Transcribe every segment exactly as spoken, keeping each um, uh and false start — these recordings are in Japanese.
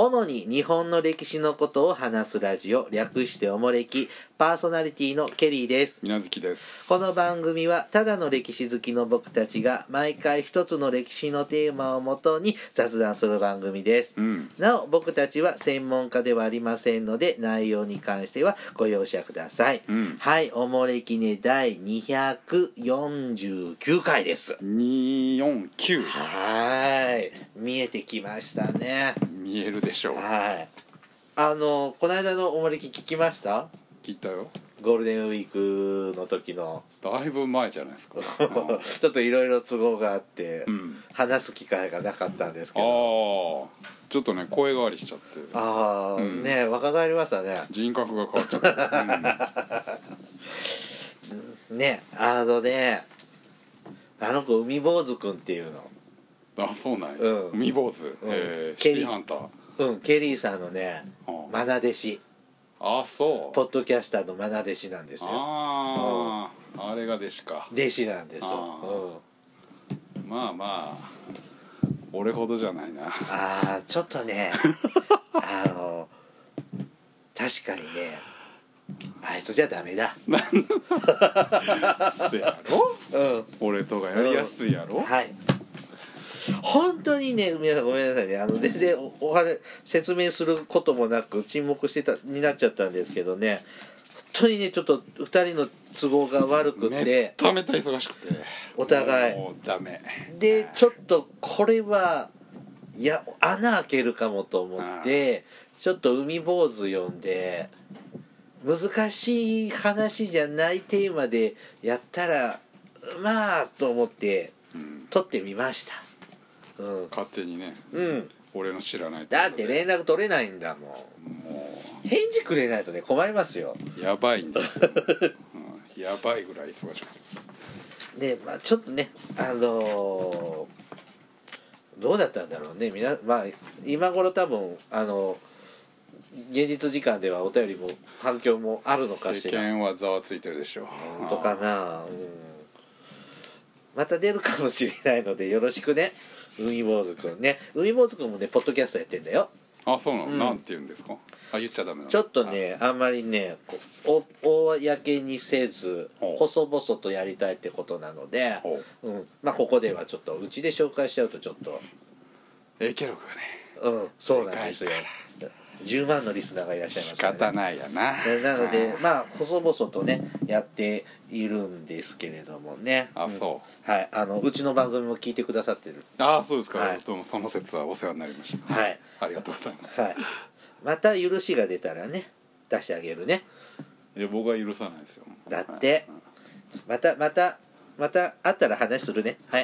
主に日本の歴史のことを話すラジオ、略しておもれき、パーソナリティのケリーです。 みなずきです。 この番組はただの歴史好きの僕たちが毎回一つの歴史のテーマをもとに雑談する番組です、 うん、 なお僕たちは専門家ではありませんので内容に関してはご容赦ください、 うん、 はい、おもれきねだいにひゃくよんじゅうきゅうかいです。 にひゃくよんじゅうきゅう。 はい、見えてきましたね。 見えるでしょう。 はい、あのこの間のおもれき聞きました？ 聞いたよ。 ゴールデンウィークの時のだいぶ前じゃないですか。 ちょっといろいろ都合があって、 うん、 話す機会がなかったんですけど、 ああちょっとね声変わりしちゃって、 ああ、うん、ね若返りましたね。 人格が変わっちゃった、 うん、ねあのねあの子海坊主くんっていうの。 あ、そうなんや、 うん、 海坊主、うん、えー、シティハンター、 うん、ケリーさんのね愛弟子。 あ、そうポッドキャスターの愛弟子なんですよ。 ああ、うん、あれが弟子か。 弟子なんですよ、 うん、まあまあ俺ほどじゃないな。 ああちょっとねあの確かにねあいつじゃダメだせやろ、うん、俺とがやりやすいやろ、うん、 はい。本当にね皆さんごめんなさいね、あの全然おお話説明することもなく沈黙してたになっちゃったんですけどね、本当にねちょっとふたりの都合が悪くてめっためた忙しくてお互いもうダメで、ちょっとこれはいや穴開けるかもと思ってちょっと海坊主呼んで難しい話じゃないテーマでやったらまあと思って撮ってみました、うん、 勝手にね、 うん、 俺の知らないだって連絡取れないんだもん。もう返事くれないとね困りますよ。 やばいんですよ、うん、やばいぐらい忙しくてで、まあ、ちょっとねあのー、どうだったんだろうねみな、まあ、今頃多分あの現実時間ではお便りも反響もあるのかしら。 世間はざわついてるでしょう。 本当かな、うん、また出るかもしれないのでよろしくね海坊主くんね。海坊主くんもねポッドキャストやってんだよ。 あ、そうなの、 うん、 なんて言うんですか。あ、言っちゃダメなの。 ちょっとねあんまりねお公にせず細々とやりたいってことなので、うん、まあここではちょっとうちで紹介しちゃうとちょっと影響力がね、 うん、そうなんですよ。じゅうまんのリスナーがいらっしゃいますから、ね、 仕方ないやな。 なのでまあ細々とねやっているんですけれどもね。 あ、そう、 うん、はい、あのうちの番組も聞いてくださってる。 あ、そうですか、 はい、 どうもその説はお世話になりました。 はい、 ありがとうございます、 はい、また許しが出たらね出してあげるね。 いや僕は許さないですよ。 だって、はい、またまたまた会ったら話するね。はい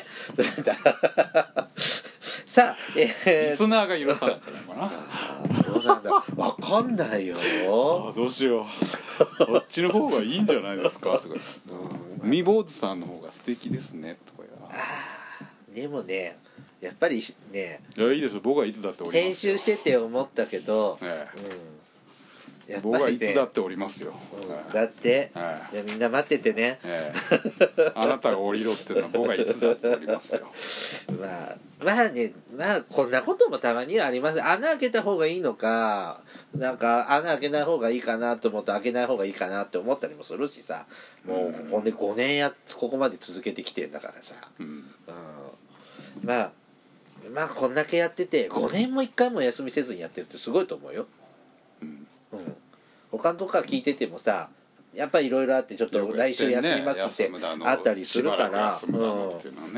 さあ、 えー、リスナーが許さないんじゃないかな。 あ、そうなんだ。わかんないよ。 あ、どうしよう。こっちの方がいいんじゃないですかとか。海坊主さんの方が素敵ですねとかや。 あ、でもね、やっぱりね。 いや、いいですよ。僕はいつだっておりますよ。 編集してて思ったけど。 ええ、 うん僕はいつだっておりますよ、 うん、だって、ええ、みんな待っててね、 ええ、あなたが降りろっていうのは僕はいつだっておりますよまあまあね、まあこんなこともたまにはあります。穴開けた方がいいのかなんか穴開けない方がいいかなと思って開けない方がいいかなって思ったりもするしさ、もうここでごねんやここまで続けてきてんだからさ、うんうん、まあまあこんだけやっててごねんもいっかいも休みせずにやってるってすごいと思うよ。うん、他のとこから聞いててもさやっぱりいろいろあってちょっと来週休みますってあったりするから、うん、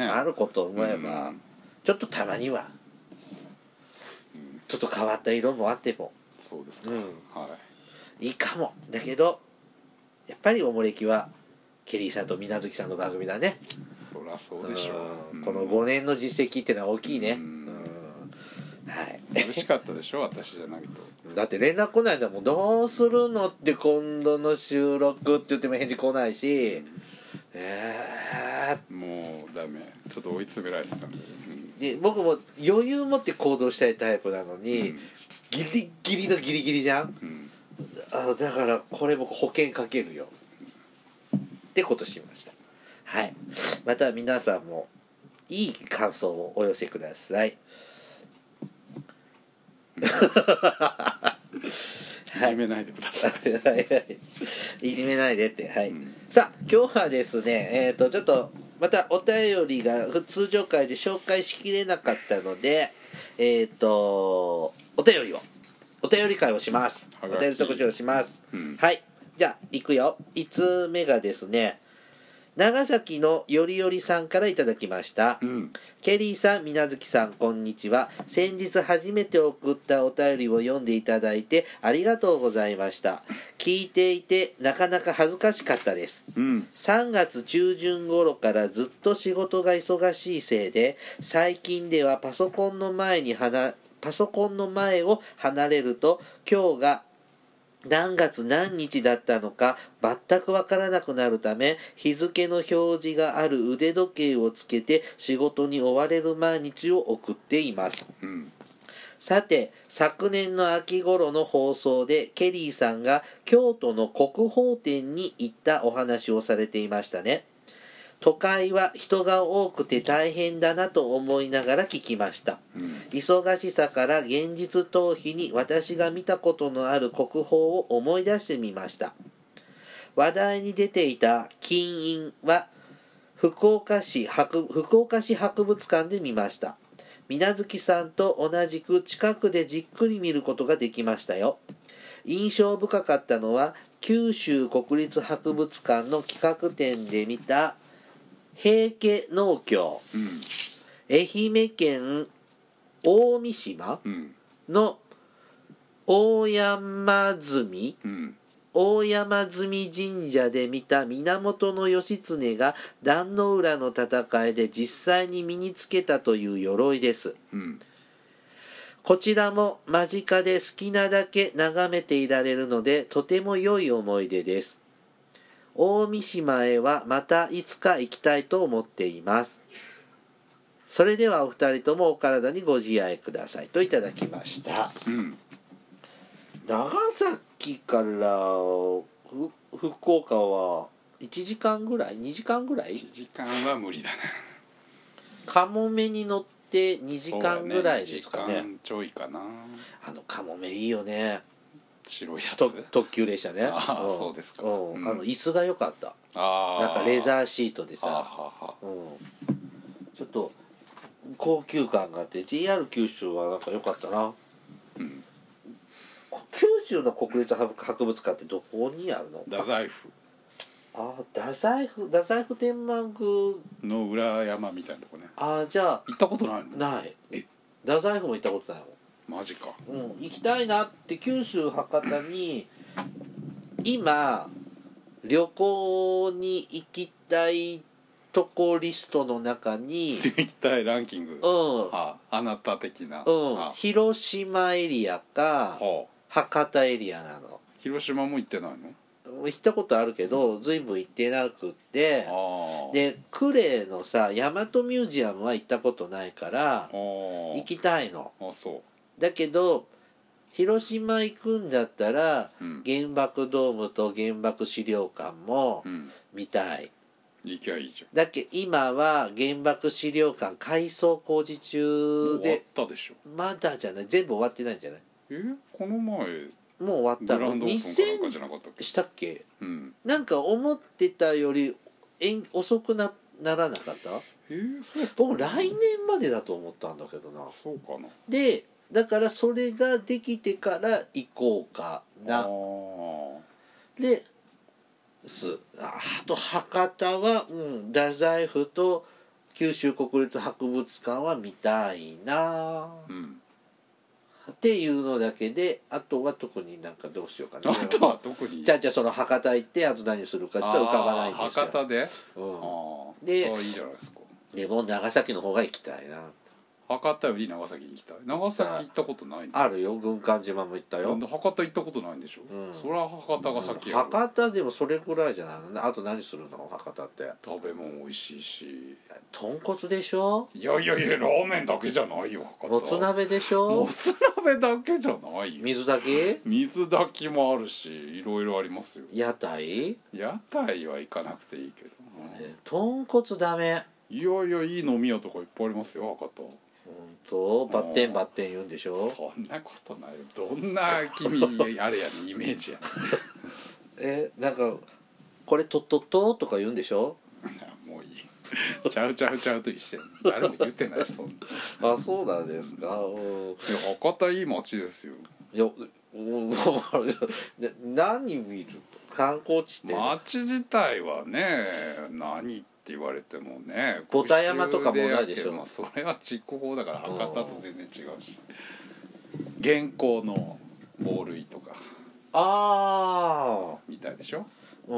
あること思えば、うん、ちょっとたまには、うん、ちょっと変わった色もあってもそうですか、うん、はい、 いいかも。だけどやっぱりおもれきはケリーさんと水無月さんの番組だね。 そりゃそうでしょう、 うん、このごねんの実績ってのは大きいね、うん、 はい、嬉しかったでしょ私じゃないと。 だって連絡来ないんだもん。どうするのって今度の収録って言っても返事来ないし、うん、えー、 もうダメ、ちょっと追い詰められてたんで、うん、 で僕も余裕持って行動したいタイプなのに、うん、ギリギリのギリギリじゃん、うん、あだからこれ僕保険かけるよってことしました。はい、また皆さんもいい感想をお寄せください。 いじめないでください。 はいはいいじめないでってはい、 うん、 さあ今日はですねえっ、ー、とちょっとまたお便りが通常回で紹介しきれなかったのでえっ、ー、とお便りをお便り会をします。お便り特集をします、 うん、 はいじゃあいくよ。いつつめがですね長崎のよりよりさんからいただきました、 うん、 ケリーさん、みなずきさん、こんにちは。先日初めて送ったお便りを読んでいただいてありがとうございました。聞いていてなかなか恥ずかしかったです。 うん、 さんがつ中旬頃からずっと仕事が忙しいせいで、最近ではパソコンの前に離パソコンの前を離れると、今日が何月何日だったのか全くわからなくなるため、日付の表示がある腕時計をつけて仕事に追われる毎日を送っています。 うん、 さて、昨年の秋頃の放送でケリーさんが京都の国宝展に行ったお話をされていましたね。都会は人が多くて大変だなと思いながら聞きました。 うん、 忙しさから現実逃避に私が見たことのある国宝を思い出してみました。話題に出ていた金印は福岡市博福岡市博物館で見ました。水無月さんと同じく近くでじっくり見ることができましたよ。印象深かったのは九州国立博物館の企画展で見た平家農協、 うん、 愛媛県大三島うん、 の大山積うん、 大山積神社で見た源義経が壇ノ浦の戦いで実際に身につけたという鎧です。 うん、 こちらも間近で好きなだけ眺めていられるのでとても良い思い出です。大三島へはまたいつか行きたいと思っています。それではお二人ともお体にご自愛くださいといただきました。 うん、 長崎から福岡はいちじかんぐらいにじかんぐらいいちじかんは無理だな。 かもめに乗ってにじかんぐらいですかね。 そうだね、にじかんちょいかな。 あのかもめいいよね。 白いやつ。 と特急列車ね。 ああ、 うん、 そうですか。 うんうん、 あの椅子が良かった。 ああ、 なんかレザーシートでさ、 はあはあはあ、 うん、ちょっと高級感があって ジェイアール 九州はなんか良かったな。 うん、 九州の国立博物館ってどこにあるの？ 太宰府ああ、太宰府太宰府天満宮の裏山みたいなとこね。 ああ、じゃあ行ったことないの？ ない。 え、 太宰府も行ったことないもん。 マジか。 うん、行きたいなって九州博多に今旅行に行きたいとこリストの中に行きたいランキング。 うんああ、あなた的な。 うんあ広島エリアかはあ、 博多エリアなの。 広島も行ってないの？ 行ったことあるけど随分行ってなくってあで呉のさ大和ミュージアムは行ったことないからあ、 行きたいの。 あ、そだけど広島行くんだったら、 う。うん。 原爆ドームと原爆資料館もうん。 見たい。 行きゃいいじだけ今は原爆資料館改装工事ゃん。もう中終わっでたでしょ。 まだじゃない全部終わってないんじゃない？ え、この前もう終わったの？ グランドオープンかなんかじゃなかったっけ？ したっけ？ うん。 なんか思ってたよりえん遅く な, ならなかった？ えー、そうだった僕来年までだと思ったんだけどな。 そうかな。 でだからそれができてから行こうかな。 ああ。 ですあと博多は、うん、太宰府と九州国立博物館は見たいな、 うん。 っていうのだけであとは特になんかどうしようかな。 あとは特に。 じゃあじゃあその博多行ってあと何するかちょっと浮かばないんですよ。 博多で。 うん、 ああ。 でああ、いいじゃないですか。 でも長崎の方が行きたいな。 博多より長崎に行きたい。長崎行ったことないんだ。 あるよ軍艦島も行ったよ。 博多行ったことないんでしょ。 うん、 そりゃ博多が先やろ。 博多でもそれぐらいじゃないの。あと何するの博多って。 食べ物美味しいし。 豚骨でしょ。 いやいやいや、ラーメンだけじゃないよ博多。 もつ鍋でしょ。 もつ鍋だけじゃないよ。 水炊き水炊きもあるし、いろいろありますよ。 屋台屋台は行かなくていいけど、 ね、豚骨ダメ。 いやいや、いい飲み屋とかいっぱいありますよ博多。 本とバッテンバッテン言うんでしょ。 そんなことないよ。どんな君あれやねんイメージやねえなんかこれとっとっととか言うんでしょ。 んもういいちゃうちゃうちゃうと一緒やん。誰も言ってないしそんな。 あそうなんですか。うんいや博多いい街ですよ。 いやうん何見る観光地って街自体はね何って言われてもね五田山とかもないでしょ。 まあ、それは筑豊だから博多と全然違うし、現行のボールイとかあみたいでしょ。 あ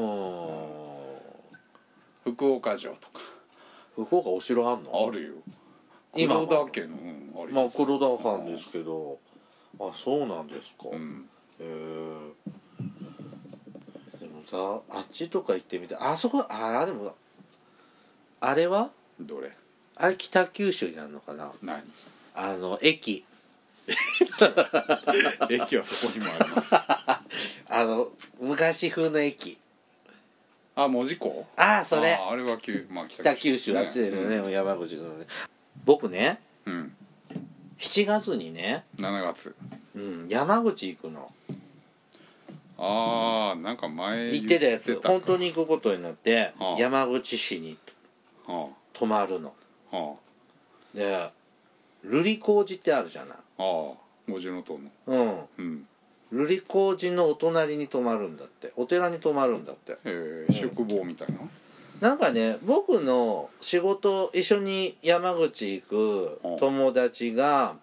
うん福岡城とか福岡お城あんの。 あるよ。 今は黒田家の、うん、ありまあます黒田藩ですけど、あそうなんですか。 うんへえ。でもさあっちとか行ってみてあそこあでもあれはどれあれ北九州になるのかな。 何あの駅駅はそこにもありますあの昔風の駅。 あ門司港。 ああそれああれは旧、まあ、 北九州あっちですよね、うん、山口のね。僕ね、 うん、 しちがつにね、 しちがつ、 うん、山口行くの。 ああなんか前行ってたやつ本当に行くことになって、 はあ、 山口市に泊まるの、はあ、で瑠璃光寺ってあるじゃない。ああ五重塔のうんうん瑠璃光寺のお隣に泊まるんだって。お寺に泊まるんだって。 えー、宿坊みたいな、 なんかね僕の仕事一緒に山口行く友達が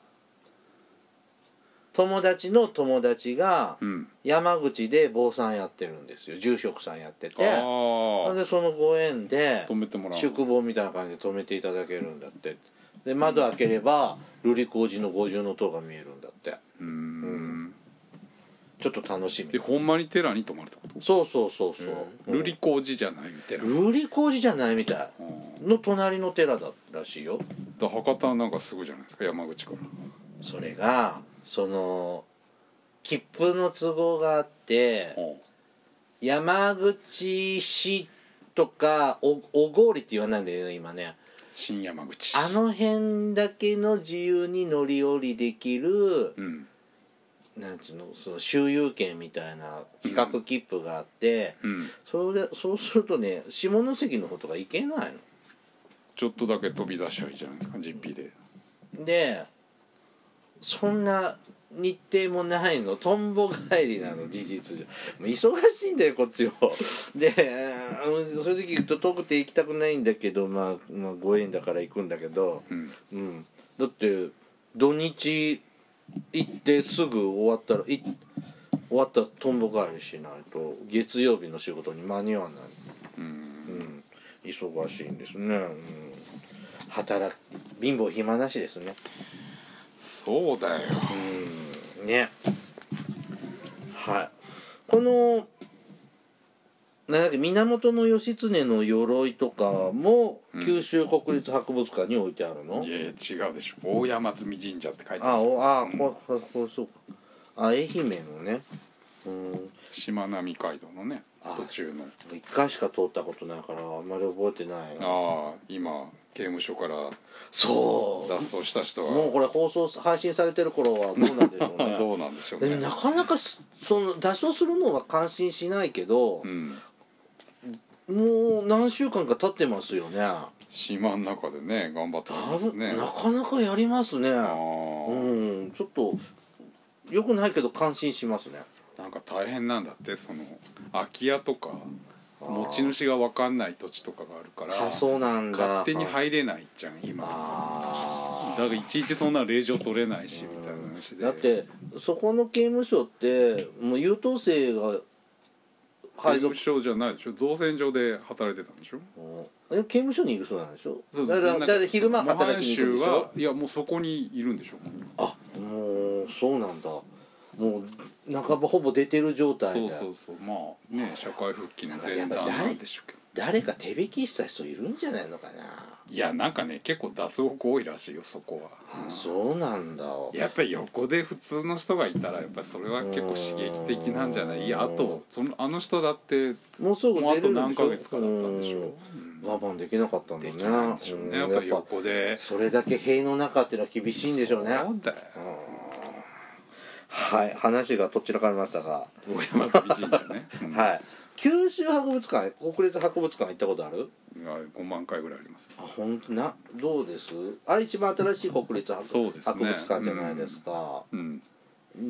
友達の友達が山口で坊さんやってるんですよ。住職さんやってて、でそのご縁で泊めてもらう宿坊みたいな感じで泊めていただけるんだって。で窓開ければ瑠璃光寺の五重塔が見えるんだって。 うーん、 うんちょっと楽しみ。 でほんまに寺に泊まるってこと。 そうそうそうそう、 えー、瑠璃光寺じゃない寺。 瑠璃光寺じゃないみたいの隣の寺だらしいよ。 だ博多なんかすぐじゃないですか山口から。 それがその切符の都合があって山口市とかお小郡って言わないんだよね今ね。 新山口あの辺だけの自由に乗り降りできる、うん、なんていうのその周遊券みたいな比較切符があって、うん、それでそうするとね下関の方とか行けないの。 ちょっとだけ飛び出しゃいいじゃないですか実費で。でそんな日程もないの。とんぼ帰りなの事実上。忙しいんだよこっちも。で正直言うと遠くて行きたくないんだけど、まあ、まあご縁だから行くんだけど、うんうん、だって土日行ってすぐ終わったらい終わったらとんぼ帰りしないと月曜日の仕事に間に合わない。うん、うん、忙しいんですね、うん、働く貧乏暇なしですね。 そうだよ、 うんね。はいこのなんだっけ源義経の鎧とかも九州国立博物館に置いてあるの。 うん、いやいや違うでしょ。大山積神社って書いてある。 ああこれこれそうか。あ愛媛のね、 うん、しまなみ海道のね途中のいっかいしか通ったことないからあんまり覚えてない。 ああ今刑務所からそう脱走した人はもうこれ放送配信されてる頃はどうなんでしょうねどうなんでしょうね。 なかなかその脱走するのは感心しないけど、うん、もう何週間か経ってますよね。 島の中でね頑張ってますね。 なかなかやりますね。うんちょっとよくないけど感心しますね。 なんか大変なんだってその空き家とか持ち主が分かんない土地とかがあるからあそうなんだ勝手に入れないじゃん今。あだからいちいちそんな令状取れないしみたいな話で。 だってそこの刑務所ってもう優等生が刑務所じゃないでしょ。造船所で働いてたんでしょ。 え刑務所にいるそうなんでしょ。 そうだからだから昼間働きに行くんでしょ。 はいやもうそこにいるんでしょ。 あもうそうなんだ。もう半ばほぼ出てる状態で。 そうそうそうまあね社会復帰の前段なんでしょうけど。 誰か手引きした人いるんじゃないのかな。 いやなんかね結構脱獄多いらしいよそこは。 あそうなんだ。 やっぱり横で普通の人がいたらやっぱりそれは結構刺激的なんじゃない。いやあとそのあの人だってもうすぐ出るんでしょ。 もうあと何ヶ月かだったんでしょ。うん我慢できなかったんだね。 できないんでしょうね、 うんやっぱり横で。 それだけ塀の中っていうのは厳しいんでしょうね。 そうだよ。 はい、話がどちらかりましたが、 大山神社ね、うん、 はい、九州博物館、国立博物館行ったことある？ ごまんかいぐらいあります。 あ、本当な、どうです？あれ一番新しい国立博、 そうですね、 博物館じゃないですか。 うん、 うん、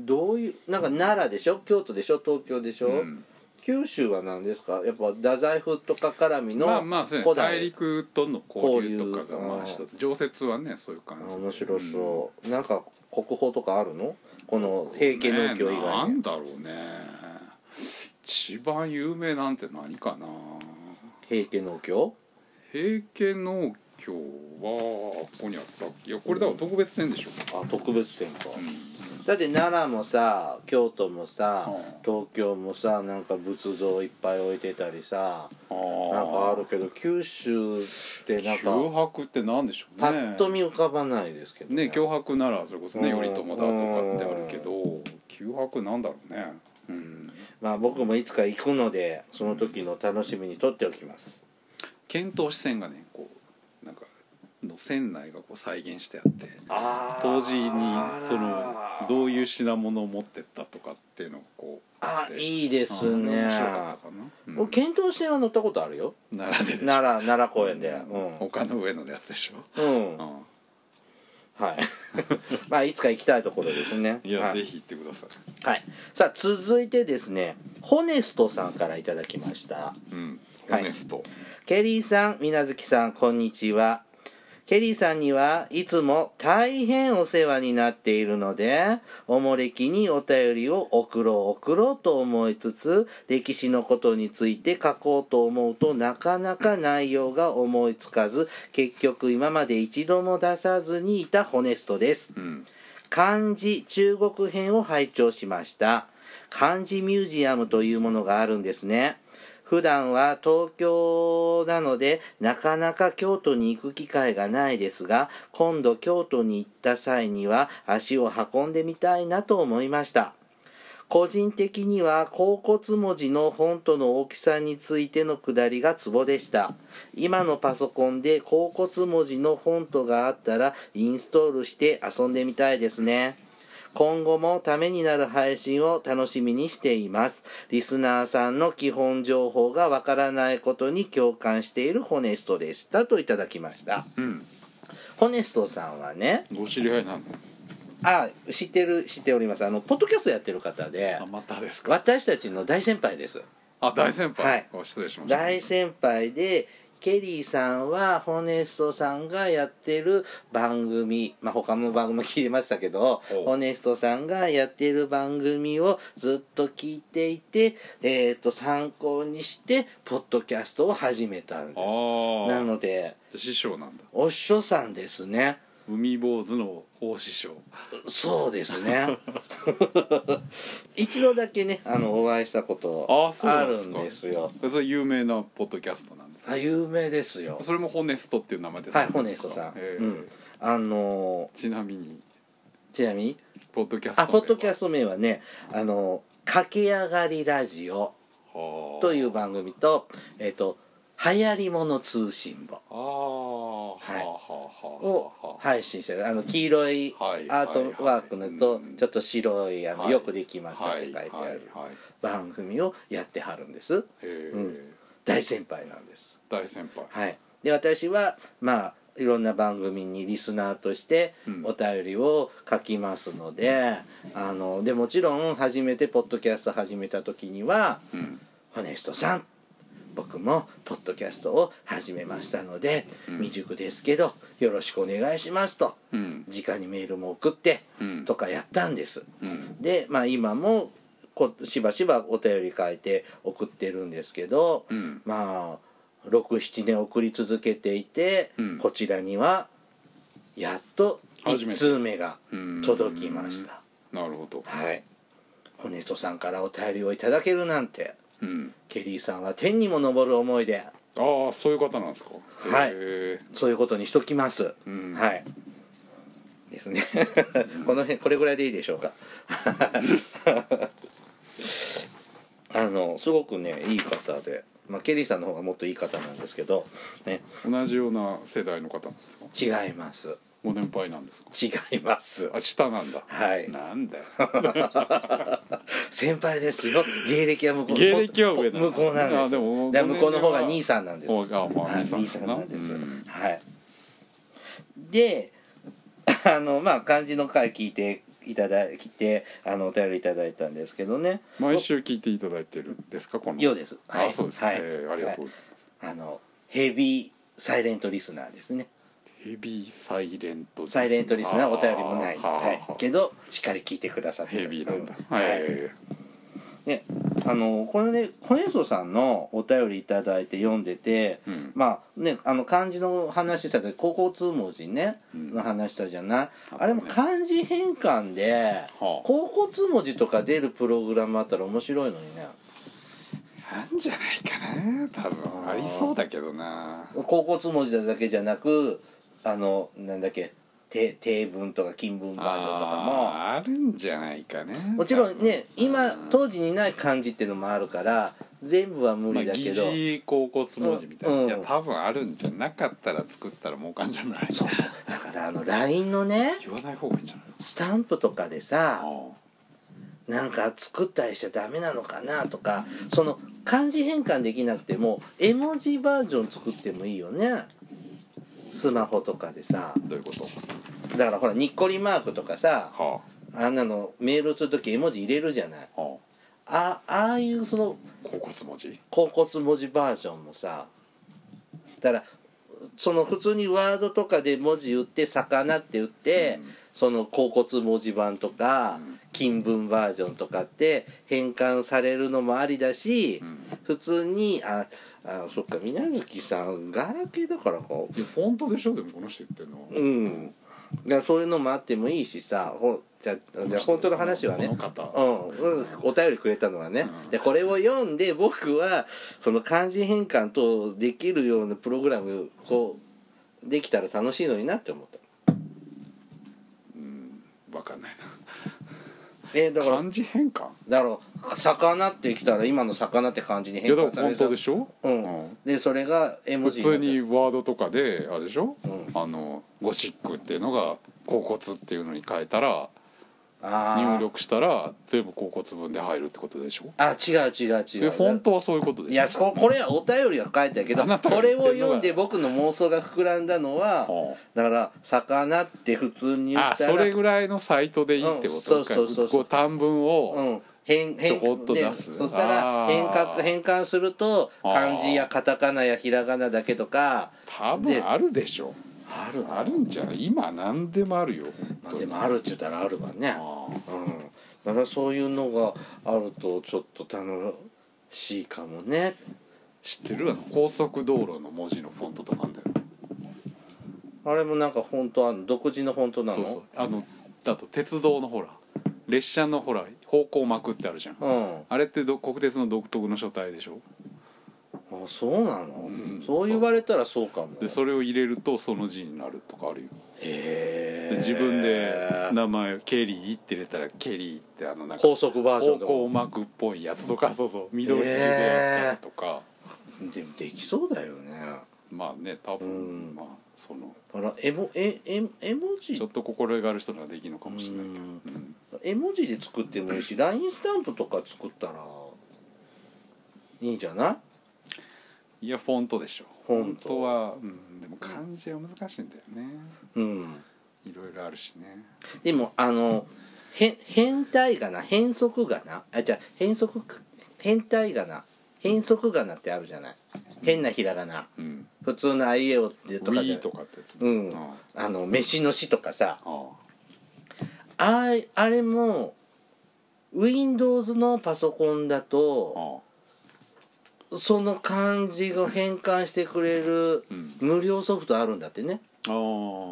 どういう、なんか奈良でしょ、京都でしょ、東京でしょ、うん、九州は何ですか？やっぱ太宰府とか絡みのまあまあそうですね、大陸との交流とかがまあ一つ、常設はねそういう感じで面白そう、うん、なんか国宝とかあるの？この平家農協以外に、ね、 なんだろうね、一番有名なんて何かな。 平家農協？ 平家農協はここにあったっけ？いやこれだから特別展でしょ。 あ、特別展か、 うん、 だって奈良もさ、京都もさ、東京もさ、なんか仏像いっぱい置いてたりさ、なんかあるけど、九州ってなんか脅迫ってなんでしょうね。 パッと見浮かばないですけどね。脅迫ならそれこそね、頼朝だとかってあるけど、脅迫なんだろうね。うん、 まあ僕もいつか行くので、その時の楽しみにとっておきます。 遣唐使船がね、こうなんかの船内がこう再現してあって、当時にそのどういう品物を持ってったとかっていうのをこう、 あ、いいですね。面白かったかな。遣唐使船は乗ったことあるよ。 奈良ででしょ。 奈良、奈良公園で、うん、 丘の上のやつでしょ。 うん、うん、はいまあいつか行きたいところですね。 いや、 はい、 ぜひ行ってください。 はい。さあ続いてですね、ホネストさんからいただきました。 うん、ホネスト、はい、 ケリーさん、みなずきさん、こんにちは。ケリーさんにはいつも大変お世話になっているので、おもれきにお便りを送ろう送ろうと思いつつ、歴史のことについて書こうと思うとなかなか内容が思いつかず、結局今まで一度も出さずにいたホネストです。うん、漢字中国編を拝聴しました。漢字ミュージアムというものがあるんですね。普段は東京なのでなかなか京都に行く機会がないですが、今度京都に行った際には足を運んでみたいなと思いました。個人的には甲骨文字のフォントの大きさについてのくだりがツボでした。今のパソコンで甲骨文字のフォントがあったらインストールして遊んでみたいですね。今後もためになる配信を楽しみにしています。リスナーさんの基本情報がわからないことに共感しているホネストでしたといただきました。うん、ホネストさんはね、 ご知り合いなの？ あ、知ってる、知っております。あのポッドキャストやってる方で、 あ、またですか？ 私たちの大先輩です。 あ、大先輩、 はい、 失礼しました。 大先輩で、ケリーさんはホネストさんがやってる番組、まあ他の番組も聞いてましたけど、ホネストさんがやってる番組をずっと聞いていて、えっと参考にしてポッドキャストを始めたんです。なので師匠なんだ。 お師匠さんですね。 海坊主の大師匠。 そうですね一度だけね、あのお会いしたことあるんですよ。 それ有名なポッドキャストなんですか？ あ、有名ですよ。 それもホネストっていう名前ですか？ はい、ホネストさん、うん、あのー、ちなみにちなみにポッドキャスト名は、 あ、ポッドキャスト名はね、あの駆け上がりラジオという番組と、えっと流行り物通信簿、 あー、 はい、を配信してる。あの黄色いアートワークのとちょっと白いあの、はい、よくできましたって書いてある番組をやってはるんです。うん、大先輩なんです。 大先輩、 はい、で私はまあいろんな番組にリスナーとしてお便りを書きますので、うん、あのでもちろん初めてポッドキャスト始めた時には、うん、ホネストさん、僕もポッドキャストを始めましたので、うん、未熟ですけどよろしくお願いしますと、うん、直にメールも送って、うん、とかやったんです、うん、で、まあ、今もこしばしばお便り書いて送ってるんですけど、うん、まあろく、ななねん送り続けていて、うん、こちらにはやっといち通目が届きました。 なるほど、 はい、ホネストさんからお便りをいただけるなんて、うん、ケリーさんは天にも昇る思いで、 ああ、そういう方なんですか？ はい、そういうことにしときます、うん、はいですねこの辺これぐらいでいいでしょうかあのすごくねいい方で、 まあ、ケリーさんの方がもっといい方なんですけど、ね、 同じような世代の方なんですか？ 違います。 ご年配なんですか？ 違います。 あ、下なんだ。 はい。 なんだよ。 先輩ですよ。芸歴は向こう。 芸歴は上だ。 向こうなんです。 あ、でも向こうの方が兄さんなんです。 あ、まあ兄さんですな。兄さんなんです。 うん、 はい。で、あのまあ漢字の回聞いていただいて、あのお便りいただいたんですけどね。 毎週聞いていただいてるんですか、この。 ようです。 はい、あ、そうです。はい、 えー、ありがとうございます。 はい、あのヘビーサイレントリスナーですね。 ヘビーサイレントサイレントリスナー、お便りもない、 はあ、 はい、けどしっかり聞いてくださってる。 ヘビーなんだ、 うん、はい、ね、あのこれね、コネソさんのお便りいただいて読んでて、うん、まあね、あの漢字の話した時、高校通文字ね、うん、の話したじゃない、あ, あれも漢字変換で高校通文字とか出るプログラムあったら面白いのにね。 なんじゃないかな、多分ありそうだけどな。 高校通文字だけじゃなく、あのなんだっけ、定文とか金文バージョンとかもあ, あるんじゃないかね。 もちろんね、今当時にない漢字っていうのもあるから全部は無理だけど、 まあ、疑似甲骨文字みたいな、うん、いや多分あるんじゃなかったら作ったら儲かんじゃない。 そうそう、だからあの ライン のね、 言わない方がいいんじゃない、 スタンプとかでさ、なんか作ったりしちゃダメなのかなとか、その漢字変換できなくても絵文字バージョン作ってもいいよね、スマホとかでさ。 どういうこと？ だからほらにっこりマークとかさ、はあ、あんなのメールするとき絵文字入れるじゃない、はあ、あ, ああいうその甲骨文字甲骨文字バージョンもさ、だからその普通にワードとかで文字打って魚って打って、うん、その甲骨文字版とか、うん、金文バージョンとかって変換されるのもありだし、うん、普通にああそっか、水無月さんガラケーだからか。 いやフォントでしょ、でもこの人言ってんの。 うん、いやそういうのもあってもいいしさ、ほじゃじゃ本当の話はね、うん、お便りくれたのはね、うん、でこれを読んで僕はその漢字変換とできるようなプログラムこうできたら楽しいのになって思った。 うん、分かんないな。 えー、だから漢字変換だから魚ってきたら今の魚って漢字に変換された。 いやだから本当でしょ、 うん、うん、でそれが絵文字普通にワードとかであれでしょ、うん、あのゴシックっていうのが甲骨っていうのに変えたら、入力したら全部甲骨文で入るってことでしょ。 あ、違う違う違う、 フォントはそういうことです。 いやそこれはお便りが書いてあるけど、これを読んで僕の妄想が膨らんだのは、だから魚って普通に言ったら、 あ、それぐらいのサイトでいいってこと、うん、そうそうそうそう、短文を、うん変変ちょこっと出す。 そしたら変換変換すると漢字やカタカナやひらがなだけとか多分あるでしょ。 あるあるんじゃない。今何でもあるよ。 まあ、でもあるって言ったらあるわね。うん、だからそういうのがあるとちょっと楽しいかもね。 知ってる？あの高速道路の文字のフォントとかなんだよ。 あれもなんかフォントあるの？独自のフォントなの？ そうそう。あのだと鉄道のほら列車のほら方向幕ってあるじゃん、うん、あれってど国鉄の独特の書体でしょ。 あ、そうなの、うん、そう言われたらそうかも。 でそれを入れるとその字になるとかあるよ。 へえ。 で自分で名前ケリーって入れたらケリーってあのなんか高速バージョン方向幕っぽいやつとか、そうそう緑字でやったりとか。 でもできそうだよね。 まあね、多分、うん、まあそのあら絵も絵絵絵文字ちょっと心がある人ならできるのかもしれないけど、うん、 絵文字で作ってもいいし ライン スタンプとか作ったらいいんじゃない？ いやフォントでしょ。フォントは、うん、でも漢字は難しいんだよね。うん、いろいろあるしね。 でもあのへ変体仮名変則仮名あじゃあ変則変体仮名変則仮名ってあるじゃない、うん、変なひらがな、うん、普通のあいうえおでとかでとかってやつ、 うん、あ, あの飯のしとかさ、あああれも Windows のパソコンだとその漢字を変換してくれる無料ソフトあるんだってね、うん、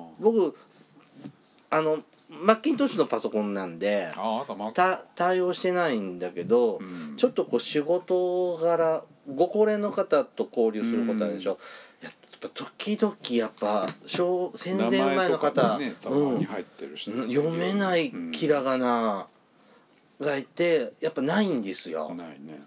僕あのマッキントッシュのパソコンなんでた対応してないんだけど、うん、ちょっとこう仕事柄ご高齢の方と交流することあるでしょ、うん、やっぱ時々やっぱ小戦前生まれの方、 ね、うん、入ってるし、 読めないひらがながいてやっぱないんですよ。 ないね。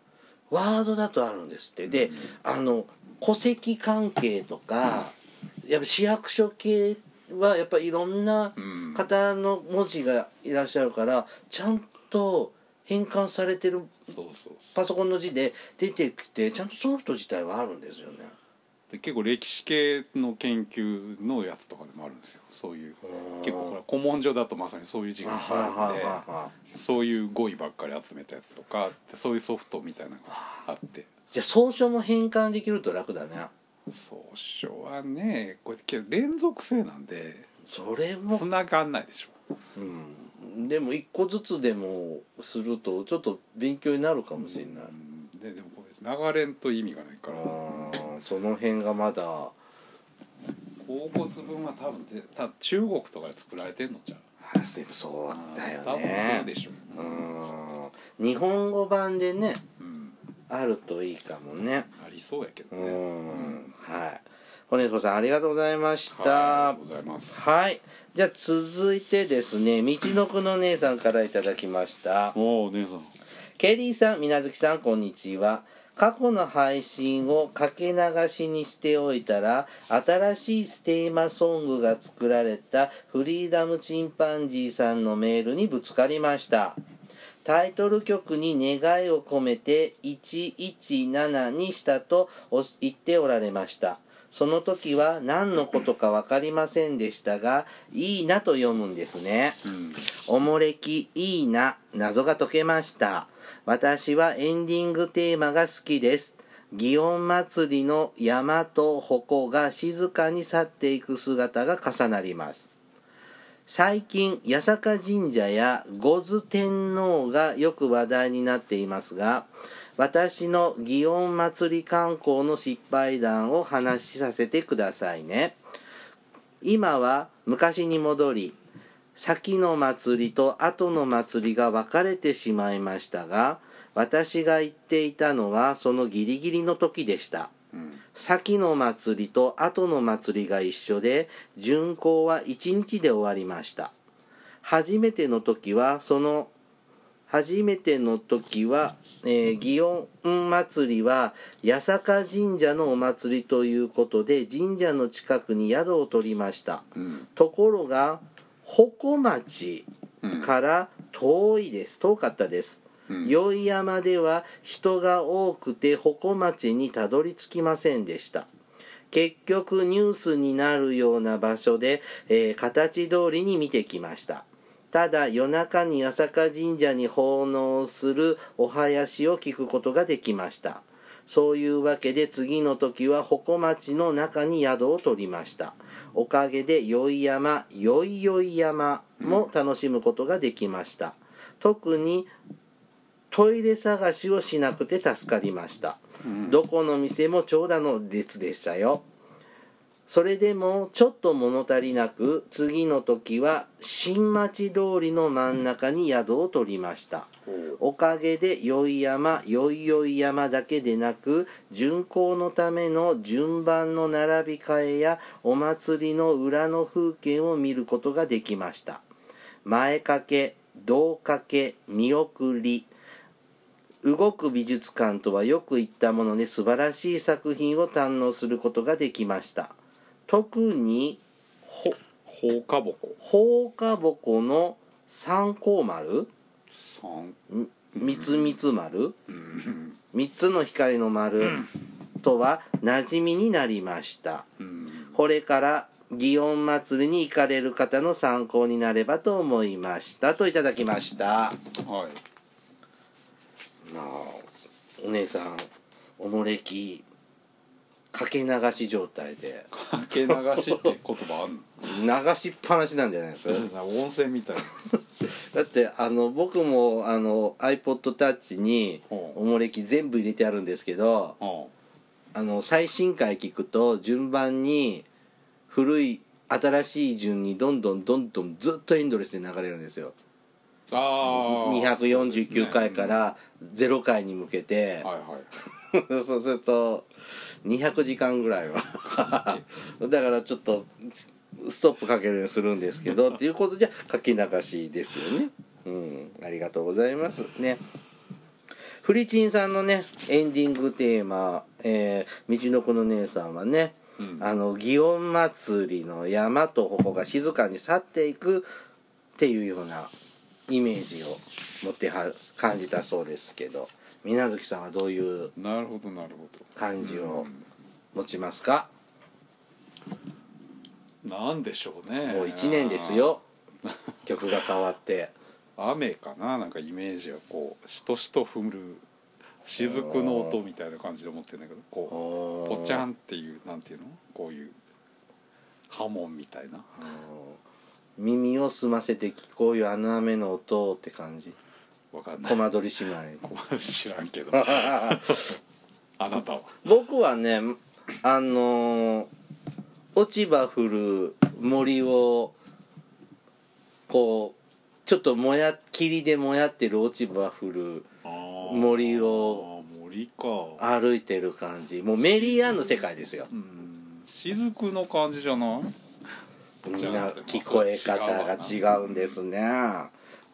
ワードだとあるんですって。で、あの戸籍関係とかやっぱ市役所系はやっぱりいろんな方の文字がいらっしゃるからちゃんと変換されてるパソコンの字で出てきてちゃんとソフト自体はあるんですよね。 で結構歴史系の研究のやつとかでもあるんですよ。そういう結構ほら古文書だとまさにそういう字がいっぱいあるんでそういう語彙ばっかり集めたやつとかそういうソフトみたいなのがあってじゃあ草書も変換できると楽だね。 草書はねこれ連続性なんでそれも繋がんないでしょ。 うん、でも一個ずつでもするとちょっと勉強になるかもしれない。 うんででもこれ流れんと意味がないからその辺がまだ甲骨文は多分多分中国とかで作られてんのじゃん。 あでもそうだよね。 多分そうでしょ。 うん日本語版でね、 うん、 あるといいかもね。 ありそうやけどね。 うん、はい骨粗さんありがとうございました。 はい、ありがとうございます。 はい、じゃあ続いてですね道のくの姉さんからいただきました。 おお姉さん。 ケリーさん、みなずきさん、こんにちは。過去の配信をかけ流しにしておいたら、新しいテーマソングが作られたフリーダムチンパンジーさんのメールにぶつかりました。タイトル曲に願いを込めていちいちななにしたと言っておられました。その時は何のことか分かりませんでしたが、いいなと読むんですね。うん、おもれきいいな、謎が解けました。私はエンディングテーマが好きです。祇園祭りの山と鉾が静かに去っていく姿が重なります。最近、八坂神社や五頭天皇がよく話題になっていますが、私の祇園祭り観光の失敗談を話しさせてくださいね。今は昔に戻り、先の祭りと後の祭りが分かれてしまいましたが、私が言っていたのはそのギリギリの時でした。うん、先の祭りと後の祭りが一緒で、巡行はいちにちで終わりました。初めての時は、その、初めての時は、えー、祇園祭りは八坂神社のお祭りということで、神社の近くに宿を取りました。うん、ところが、鉾町から遠いです。遠かったです。宵、うん、山では人が多くて鉾町にたどり着きませんでした。結局ニュースになるような場所で、えー、形通りに見てきました。ただ夜中に八坂神社に奉納するお囃子を聞くことができました。そういうわけで次の時は鉾町の中に宿を取りました。おかげで宵山、よいよい山も楽しむことができました。特にトイレ探しをしなくて助かりました。どこの店も長蛇の列でしたよ。それでもちょっと物足りなく、次の時は新町通りの真ん中に宿を取りました。おかげで宵山、よいよい山だけでなく、巡行のための順番の並び替えやお祭りの裏の風景を見ることができました。前掛け、胴掛け、見送り、動く美術館とはよく言ったもので素晴らしい作品を堪能することができました。特にほ放火鉾放火鉾の三光丸三三つ三つ丸三つの光の丸とは馴染みになりました。これから祇園祭りに行かれる方の参考になればと思いましたといただきました。はい。まあお姉さんおもれきかけ流し状態でかけ流しって言葉あんの流しっぱなしなんじゃないですか温泉みたいなだってあの僕もあの iPod Touch におもれき全部入れてあるんですけど、あの最新回聞くと順番に古い新しい順にどんどんどんどんずっとエンドレスで流れるんですよ。 あにひゃくよんじゅうきゅうかいからゼロかいに向けて、はいはい、そうするとにひゃくじかんぐらいはだからちょっとストップかけるようにするんですけどっていうことじゃかけ流しですよね。うん、ありがとうございますね。 フリチンさんのねエンディングテーマ、えー、道の子の姉さんはね、うん、あの祇園祭の山と鉾が静かに去っていくっていうようなイメージを持っては感じたそうですけど、水無月さんはどういうなるほどなるほど感じを持ちますか？ なんでしょうね。 もういちねんですよ曲が変わって雨かな、なんかイメージはこうしとしと降る雫の音みたいな感じで思ってるんだけど、こうポチャンっていうなんていうの、こういう波紋みたいな、 耳を澄ませて聞こうよあの雨の音って感じ。 わかんない。 コマ撮り姉妹知らんけどあなたは？ 僕はね、あのー、落ち葉降る森をこうちょっともや霧でもやってる落ち葉降る森を歩いてる感じ。もうメリーアンの世界ですよ。 うん、雫の感じじゃない？ みんな聞こえ方が違うんですね。うん。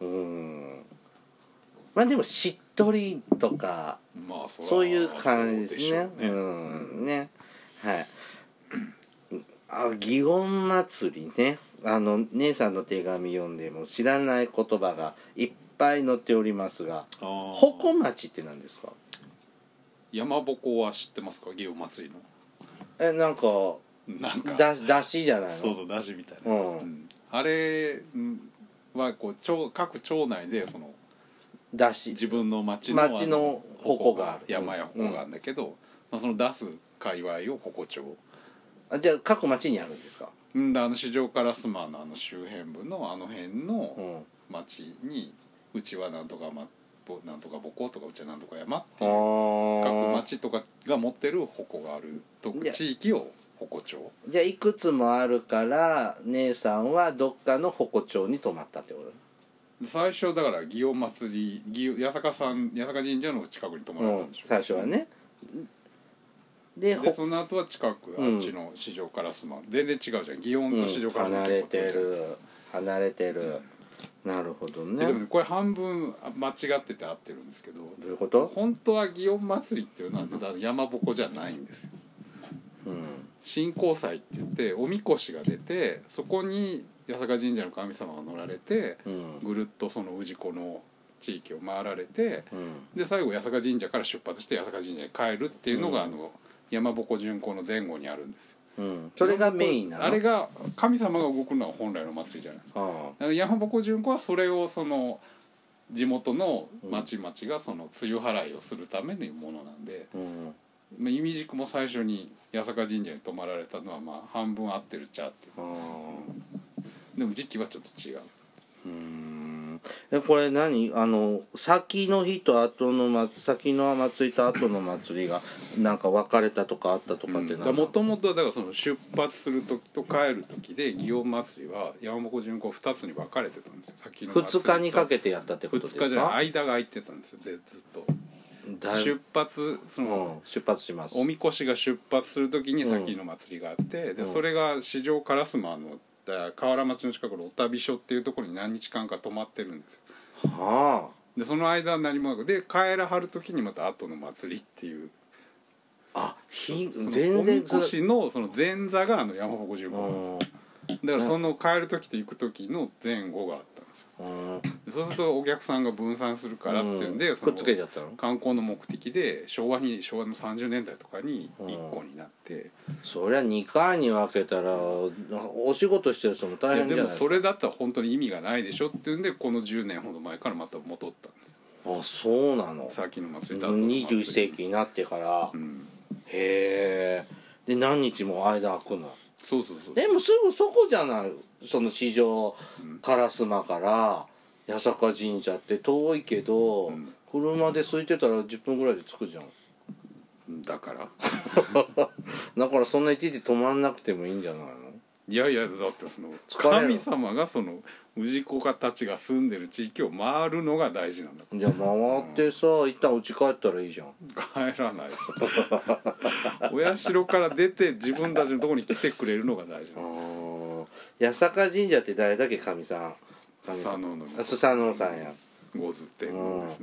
まあでもしっとりとか、まあ、そ, そういう感じですね。うね、うんね、はい。あ、祇園祭ね。あの姉さんの手紙読んでも知らない言葉がいっぱい載っておりますが、鉾町って何ですか？ 山鉾は知ってますか？祇園祭の。 え、なんかなんかだだしじゃないの？ そうそうだしみたいな、うんうん、あれはこう町各町内でそのだし自分の町の町の鉾がある、 山や鉾があるんだけど、うん、まあ、その出す界隈を鉾町。 あ、じゃあ各町にあるんですか？ うん、あの四条烏丸のあの周辺部のあの辺の町に、うちはなんとか、ま、なんとか母校とかうちはなんとか山っていう各町とかが持ってる鉾がある地域を鉾町。 じゃあいくつもあるから姉さんはどっかの鉾町に泊まったってこと？ 最初だから祇園祭り、八坂さん八坂神社の近くに泊まられたんでしょ、うん、 最初はね。 で, でその後は近く、うん、あっちの四条烏丸、全然違うじゃん、祇園と四条烏丸、 うん、離れてる離れてる。なるほどね。 でもね、これ半分間違ってて合ってるんですけど、 どういうこと？ 本当は祇園祭りっていうのは山鉾じゃないんですよ、うん、神幸祭って言っておみこしが出て、そこに八坂神社の神様が乗られて、うん、ぐるっとその氏子の地域を回られて、うん、で最後八坂神社から出発して八坂神社に帰るっていうのが、うん、あの山鉾巡行の前後にあるんですよ、うん、 それがメインなの？ あれが神様が動くのは本来の祭りじゃないですか。だから山鉾巡行はそれをその地元の町々がその梅雨払いをするためのものなんで、うん、意味軸も最初に八坂神社に泊まられたのはまあ半分合ってるっちゃ合ってる、うん、でも時期はちょっと違う。 うーん、えこれ何、あの先の日と後の、ま、先の祭りと後の祭りがなんか分かれたとかあったとかってもともとだからその出発する時と帰る時で祇園祭りは山鉾巡行ふたつに分かれてたんですよ。先のふつかにかけてやったってことですか？ ふつかじゃない、間が空いてたんですよずっと。出発その、 うん、出発します。 おみこしが出発する時に先の祭りがあって、うん、でそれが四条烏丸の河原町の近くのお旅所っていうところに何日間か泊まってるんですよ。はあ、でその間は何もなくで帰らはる時にまた後の祭りっていう。 あ、ひ全然おみこしのその前座があの山鉾巡行なんですよ。だからその帰る時と行く時の前後があったんですよ。そうするとお客さんが分散するからっていうんで、 うん、その観光の目的で昭和に昭和のさんじゅうねんだいとかにいっこになって、うん、 そりゃにかいに分けたらお仕事してる人も大変じゃないですか。 でもそれだったら本当に意味がないでしょっていうんでこのじゅうねんほど前からまた戻ったんです。 あ、そうなの。 先の祭りだとにじゅういっせいきになってから、うん、へえ。で何日も間空くの。 そうそうそう。 でもすぐそこじゃない、その四条烏丸から八坂神社って遠いけど、うん、車で空いてたらじゅっぷんぐらいで着くじゃん。 だからだからそんな一時止まんなくてもいいんじゃないの？ いやいや、だってその神様がその氏子たちが住んでる地域を回るのが大事なんだ。 じゃあ回ってさ、うん、一旦家帰ったらいいじゃん。 帰らないですお社から出て自分たちのところに来てくれるのが大事なんだ。 八坂神社って誰だっけ？神さん。 スサノオのスサノオさんや。 ゴズ天皇ですね、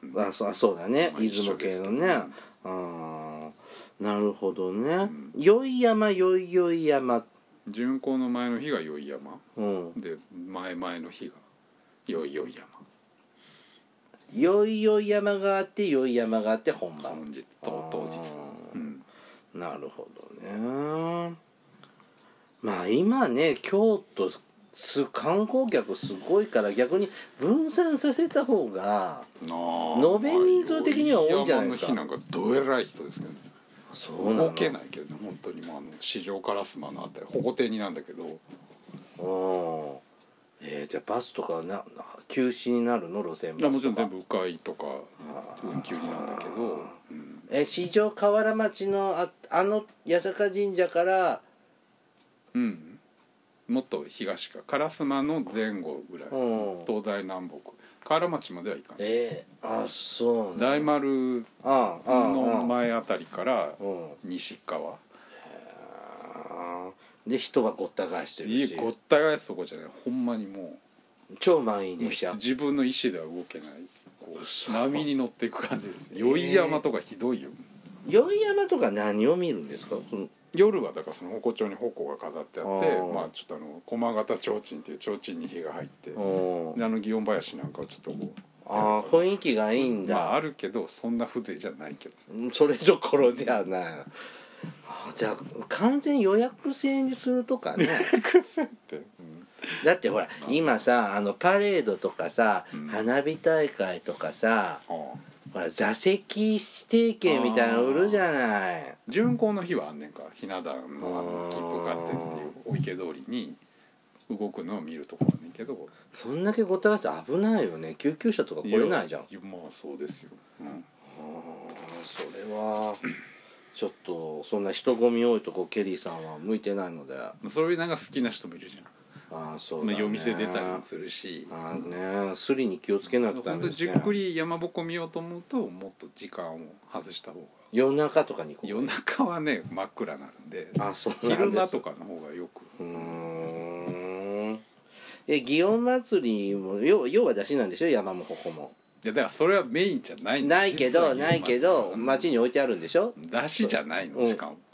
ね、 あそうそうだね、 まあ出雲系のね、ああなるほどね、 うん、 宵山よいよい山、 巡行の前の日が宵山、 うん、 で前々の日が宵宵山、 よいよい山があってよい山があって本番、 本日と当日、うん、 なるほどね。まあ今ね京都す観光客すごいから逆に分散させた方が延べ人数的には多いんじゃないですか。 宵山の日なんかどえらい人ですけどね、 そうなの動けないけどね、本当にもうあの四条烏丸のあたり鉾手になんだけど、 うんえー、じゃあバスとかな休止になるの路線バスとか。 もちろん全部迂回とか運休になんだけど、うん、 え四条河原町の あ, あの八坂神社からうんもっと東か烏丸の前後ぐらい、 うん東西南北河原町までは行かない、 えー、あそうなん大丸あああの前あたりからうん西側、 あで人はごった返してるし、 いいごった返すとこじゃない、ほんまにも超満員うもうでした。 自分の意思では動けない、こう波に乗っていく感じです。宵山とかひどいよ。 宵山とか何を見るんですか？その夜はだからその鉾町に鉾が飾ってあってあーまあちょっとあの駒形提灯っていう提灯に火が入ってでうんあの祇園林なんかはちょっとこうああ雰囲気がいいんだ。 まああるけどそんな風情じゃないけどそれどころではない。あじゃあ完全予約制にするとかね。 癖って、うんだってほら今さあのパレードとかさ、 うん花火大会とかさ、 ああほら座席指定券みたいなの売るじゃない。 巡行の日はあんねんか、ひな壇のあの切符買ってっていうお池通りに動くのを見るとこあんねんけど、 そんだけごった返して危ないよね。救急車とか来れないじゃん。あやまあそうですよ、うんあそれはちょっとそんな人混み多いとこケリーさんは向いてないので。あそういうのが好きな人もいるじゃん。 あそうだね。 まあ、夜店出たりもするし、 ああねスリに気をつけなくてほんとじっくり山鉾見ようと思うともっと時間を外した方が、 夜中とかに行こう。 夜中はね真っ暗になるんで、 あそうなんです昼間とかの方がよく、 うーんえ祇園祭りも要要は出汁なんでしょ、山も鉾も。 いやだからそれはメインじゃないんだないけどないけど街に置いてあるんでしょ。 出汁じゃないの、 うんしかも、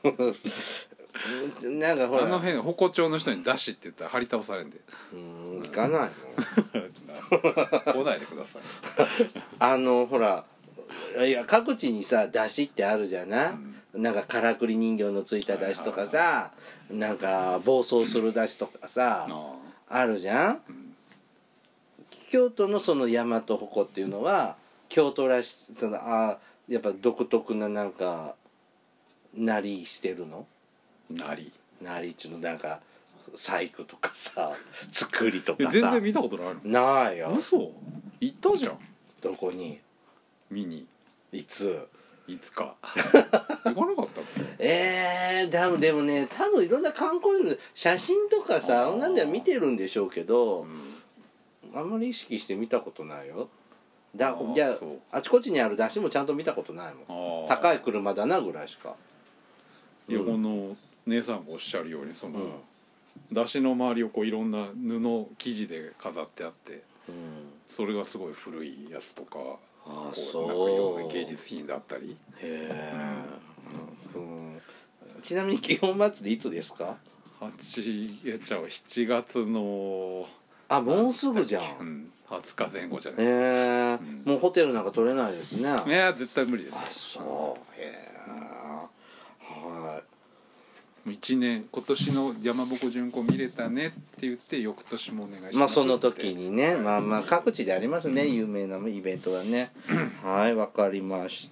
なんかほらあの辺鉾町の人に出汁って言ったら張り倒されんでうん行かないの来ないでくださいあのほらいや各地にさ出汁ってあるじゃな、うん、なんかからくり人形のついた出汁とかさ、はいはいはい、なんか暴走する出汁とかさ、うん、あるじゃん、うん、京都のその大和鉾っていうのは京都らしそのあやっぱ独特ななんかなりしてるのなりなりっちゅうのなんか細工とかさ作りとかさ全然見たことないの。 ないよ。 嘘行ったじゃん。 どこに見にいついつか行かなかったっけえー、でもでもね多分いろんな観光の写真とかさなんでは見てるんでしょうけど、うん、あんまり意識して見たことないよ。だあじゃああちこちにある出汁もちゃんと見たことないもん。高い車だなぐらいしか。 いや、うん、この姉さんがおっしゃるようにその、うん、出汁の周りをこういろんな布生地で飾ってあって、うん、それがすごい古いやつとかあこうなんかいろんな芸術品だったり。 へえ、うんうん、ちなみに祇園祭りいつですか？ はちいやちゃうしちがつのあもうすぐじゃん、 うん、はつかぜん後じゃないですか。へえ、うん、もうホテルなんか取れないですね。 いや絶対無理ですよ。 あそうへえ、はいいちねん今年の山鉾巡行見れたねって言って翌年もお願いしますまあその時にね、はい、まあまあ各地でありますね、うん、有名なイベントはねはいわかりました。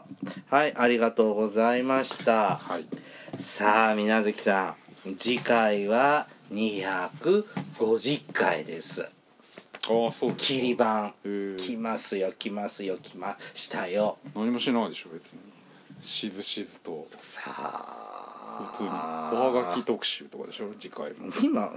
はいありがとうございました、はい、さあ水無月さん次回はにひゃくごじゅっかいです。 ああそうです切り板来ますよ来ますよ来ましたよ。 何もしないでしょ別にしずしずと。 さあ普通におはがき特集とかでしょ次回も。 今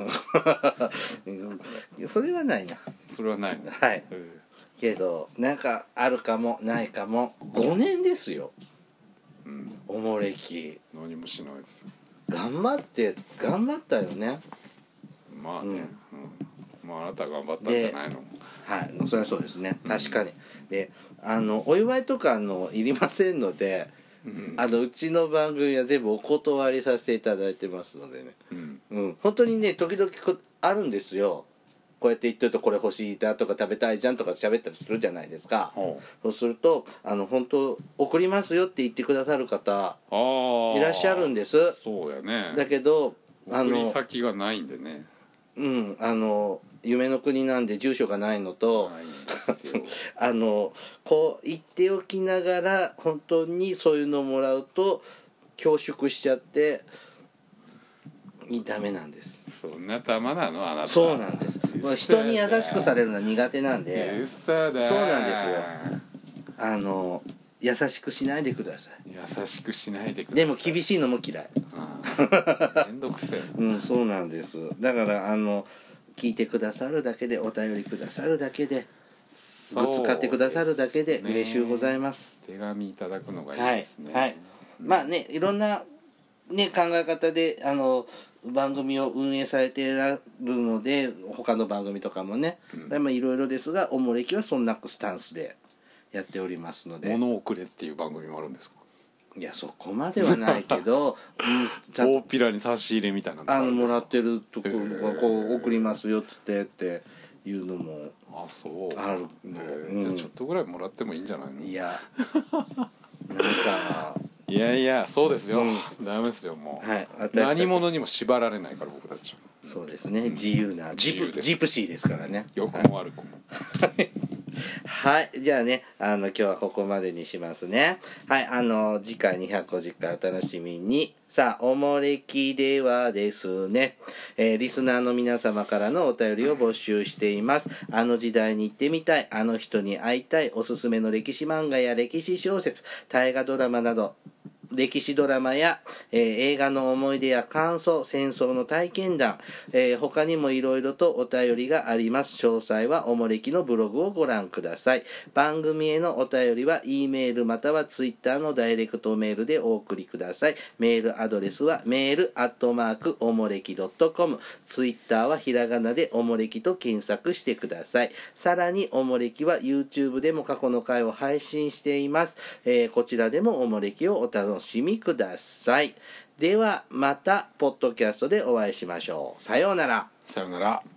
それはないな。 それはないの。 はい、けどなんかあるかもないかも。ごねんですよ、うん、おもれき何もしないです。 頑張って頑張ったよね。 まあね、うんうん、まああなた頑張ったんじゃないの。 はい、それはそうですね、確かに。で、あのお祝いとかあのいりませんので、うん、あのうちの番組は全部お断りさせていただいてますのでね、うんうん、本当にね時々あるんですよ。こうやって言ってるとこれ欲しいだとか食べたいじゃんとか喋ったりするじゃないですか。そうするとあの本当送りますよって言ってくださる方いらっしゃるんです。 そうやね。 だけどあの送り先がないんでね。 うんあの夢の国なんで住所がないのとないんですよあのこう言っておきながら本当にそういうのをもらうと恐縮しちゃってダメなんです。 そんな玉なのあなた。 そうなんです。人に優しくされるのは苦手なんで。 そうなんですよ。 あの優しくしないでください。 優しくしないでください。 でも厳しいのも嫌い。 めんどくせえ。 うん、そうなんです。だからあの聞いてくださるだけでお便りくださるだけでグッズ買ってくださるだけで嬉しゅうございます。 手紙いただくのがいいですね。 はい。はい、まあねいろんなね考え方であの番組を運営されているので他の番組とかもね、うん、いろいろですがおもれきはそんなスタンスでやっておりますので。 物をくれっていう番組もあるんですか。 いやそこまではないけど、 うん、大っぴらに差し入れみたいなのあのもらってるところがこう送りますよっつってっていうのもあそうあるの、 えー、じゃあちょっとぐらいもらってもいいんじゃないの。 いやなんかいやいやそうですよ、うん、ダメですよもう、はい、何者にも縛られないから僕たちは。 そうですね、自由なジプジプシーですからね。 良くも悪くもはい、じゃあねあの今日はここまでにしますね。はいあの次回にひゃくごじゅっかいお楽しみに。さあおもれきではですね、えー、リスナーの皆様からのお便りを募集しています。あの時代に行ってみたい、あの人に会いたい、おすすめの歴史漫画や歴史小説、大河ドラマなど歴史ドラマや、えー、映画の思い出や感想、戦争の体験談、えー、他にもいろいろとお便りがあります。詳細はおもれきのブログをご覧ください。番組へのお便りは E メールまたは Twitter のダイレクトメールでお送りください。メールアドレスはメールアットマークおもれき .com、 Twitter はひらがなでおもれきと検索してください。さらにおもれきは YouTube でも過去の回を配信しています。えー、こちらでもおもれきをお楽しみお楽しみください。ではまたポッドキャストでお会いしましょう。さようなら。 さようなら。